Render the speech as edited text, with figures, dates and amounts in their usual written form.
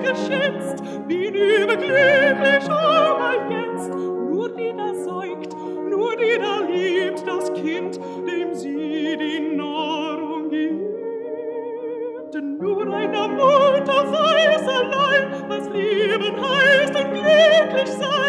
geschätzt, bin überglücklich aber jetzt. Nur die da säugt, nur die da liebt das Kind, dem sie die Nahrung gibt. Nur eine Mutter weiß allein, was Leben heißt und glücklich sein.